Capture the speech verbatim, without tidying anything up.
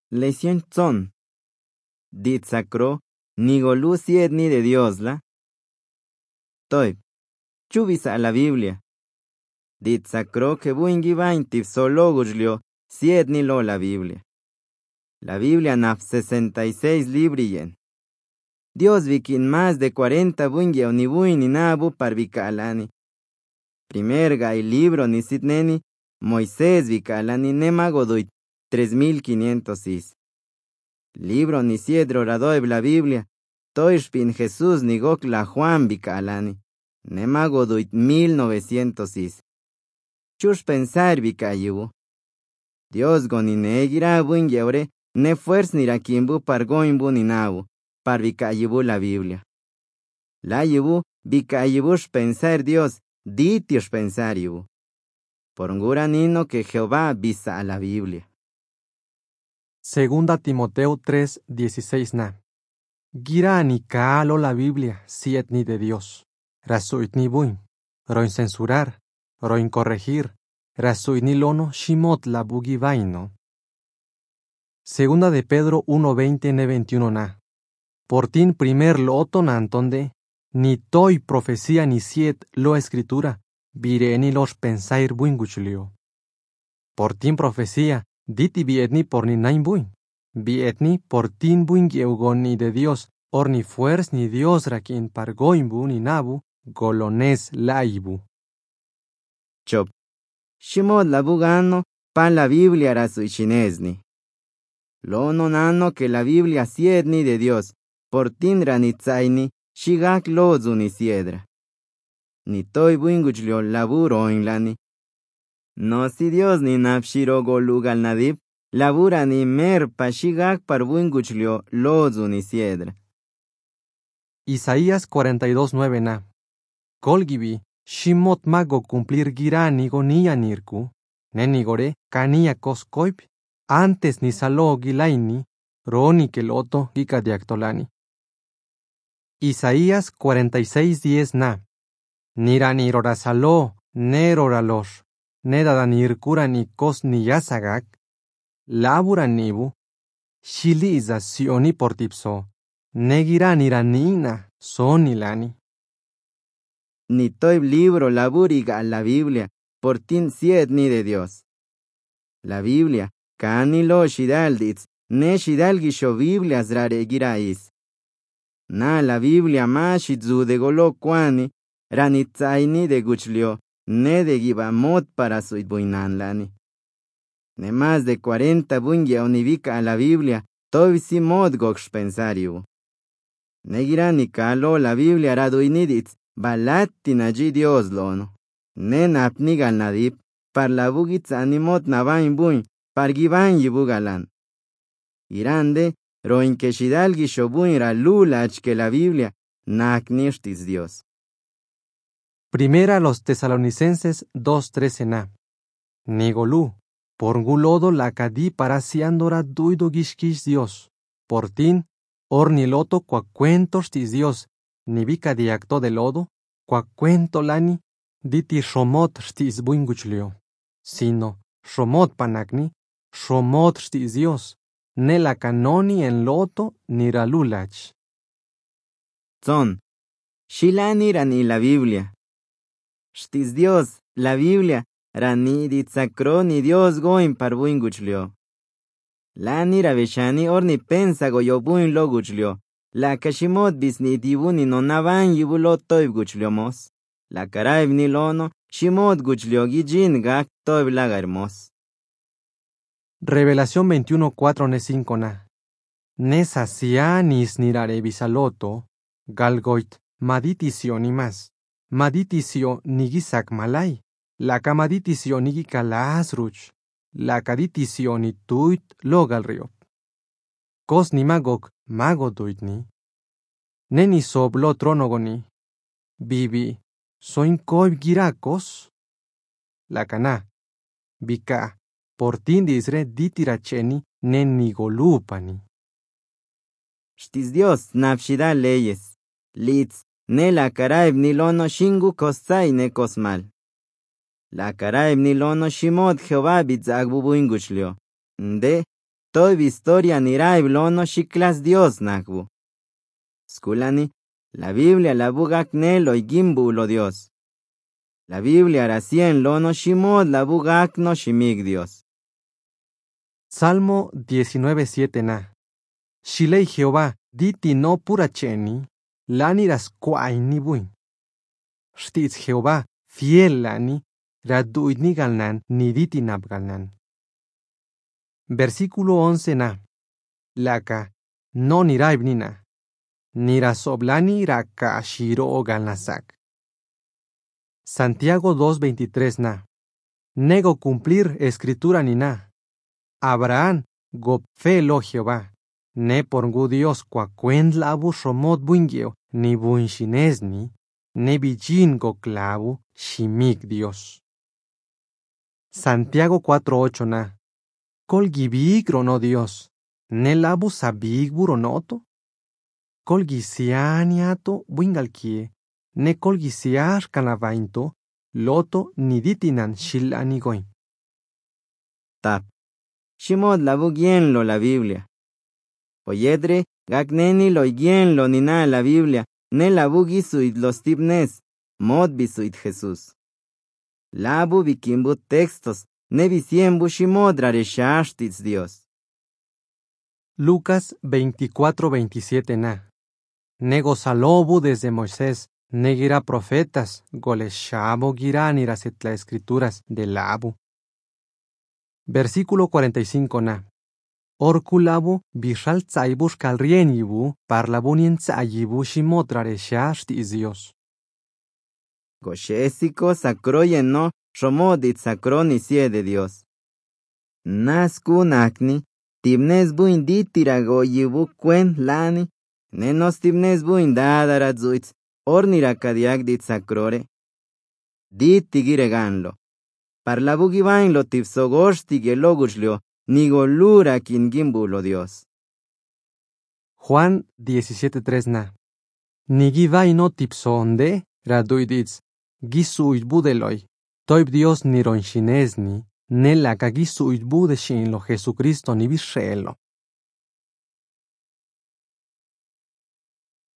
Lección son. Dit sacro, nigolú siedni de Dios la. Toib. Chubis a la Biblia. Dit sacro que buingi vaintiv solo gujlio siedni lo la Biblia. La Biblia naf sesenta y seis librien. Dios vikin más de cuarenta buingi o ni buin ni nabu par vikalani. Primer gai libro ni sitneni, Moisés vikalani nemagoduit tres mil quinientos is. Libro ni siedro radoib la Biblia, toishpin Jesús ni gok la Juan vikalani, nemagoduit mil novecientos is. Chush pensar vikayibu. Dios goni negira buingi aure, ne fuerz ni rakimbu par goimbu ni nabu, par vikayibu la Biblia. La yibu vikayibush pensar Dios, ditiush pensar yibu. Por ngura nino que Jehová visa a la Biblia. Segunda Timoteo tres, dieciséis na. Gira ni kaalo la Biblia, siet ni de Dios. Rasuit ni buin, roin censurar, roin corregir, rasuit ni lono, shimot la bugi vaino. Segunda de Pedro uno, veinte ne veintiuno na. Por tin primer lo oton antonde, ni toi profecía ni siet lo escritura, vire ni los pensair buinguchlio. Por tin profecía, diti bietni por ni nain buin, bietni por tin buin geugon ni de Dios, or ni fuers ni Dios rakin par goimbu ni nabu, golones laibu. Chop. Shimot la bugano, pa la Biblia rasuichinesni. Lo nonano que la Biblia siedni de Dios, por tin ranitzaini, shigak lozu ni siedra. Ni toi buinguchlio laburo en lani. No si Dios ni napshiro golugal nadib, labura ni mer pa shigak par buinguchlio lozu ni siedra. Isaías cuarenta y dos, nueve na. Kolgibi, shimot mago cumplir girani gonia nirku, nenigore kania koskoip, antes ni salo gilaini, roni keloto gikadiaktolani. Isaías cuarenta y seis, diez na. Niranirora salo, neroralosh, nedadanirkura ni kos ni yasagak, labura nibu, shiliza sioni portipso, negiranira sonilani. Ni toi libro laburiga a la Biblia, por tin siedni de Dios. La Biblia, kani lo shidalditz, ne shidalgisho Biblia zrare girais. Na la Biblia ma shidzu de golo kwani, ranitzaini de guchlio, ne de gibamot para suit buinanlani. Ne más de cuarenta bungia univica a la Biblia, toisi mod goksh pensariu. Ne girani kalo la Biblia raduiniditz, balatin allí Dios lono. Ne napnigal nadip, par la bugitz animot navain buin, par givan yibugalan. Irande, roin que shidalgi shobuin ra lulach que la Biblia, naknishtis Dios. Primera los Tesalonicenses dos, trece na. Nigolú, por gulodo la cadi para siandora duido gishkish Dios. Por tin, or niloto cuacuentos tis Dios, ni vica diacto de lodo, cuacuento lani, diti shomot stis buinguchlio. Sino, shomot panagni, shomot stis Dios, ne la canoni en loto ni ralulach. Son, shilani rani la Biblia. Shtis Dios, la Biblia, rani ditzakro ni Dios goin par buinguchlio. Lani raveshani or ni pensa goyo buin lo guchlio. La kashimot bisni dibuni no navan yibulo toib guchlio mos. La karaib ni lono, shimot guchlio gijin gak toib lagarmos. Revelación veintiuno, cuatro ne cinco na. Nesa sianis nirare bisaloto, galgoit, maditisio ni más. Maditisio nigisak malay, la kamaditisio nigikala asruch, la kaditisio ni tuit logal riop. Kos ni magok mago tuitni. Neni soblo tronogoni. Bibi, soin koib girakos. La kana, bika, portindisre ditiracheni neni golupani. Shtis Dios napshida leyes. Litz. Ne la karaib ni lono shingu kosai ne kosmal. La karaib ni lono shimot Jehová bitzagbu buinguchlio. Nde, Toy historia nirai blono shiklas Dios nakbu. Skulani, la Biblia la bugakne lo igimbu lo Dios. La Biblia racien lono shimod la bugak no shimig Dios. Salmo diecinueve siete na. Shilei Jehová, diti no puracheni, lani rasquai ni buin. Shtiz Jehová, fiel lani, raduit ni galnan, ni diti nabgalnan. Versículo once na. Laka, no niraib nina. Nirasoblani raka shiro galnasak. Santiago dos veintitrés na. Nego cumplir escritura ni na. Abraham, gopfe lo Jehová. Ne porngu Dios cuacuend labu shomot buingeo, ni buinshinesni, ne bijin go clavu, shimik Dios. Santiago cuatro ocho na. Kol gibig rono Dios, ne labu sabig buronoto? Kol gisianiato buingalkie, ne kol gisiar canavainto, loto niditinan shilanigoin. Tap. Shimod la bugien lo la Biblia. Oyedre, gagneni lo igien lo nina la Biblia, ne la bugi suit los tibnes, mod bisuit Jesús. Labu bikimbut textos, ne bisiembu shimod rareshashtitz Dios. Lucas veinticuatro veintisiete na. Nego salobu desde Moisés, negira profetas, goleshabo giraniras la escrituras de labu. Versículo cuarenta y cinco na. Orkulabu bishal tsaibush kalrienibu parlabunien tsayibu shimotrareshashtiz Dios. Goshesico sacroyen no, shomodit sacroni sie de Dios. Naskun akni, tibnes buin ditirago yibu cuen lani, nenos tibnes buin dadarazuitz, ornirakadiak dit sacrore. Dit tigireganlo. Parlabugivain lo tipsogoshtige loguslio, nigolura kingimbulo Dios. Juan diecisiete tres na. Nigivai no tipsonde, raduiditz, gisuit budeloi, toib Dios nironchinesni, nela kagisuit budeshin lo Jesucristo ni bishelo.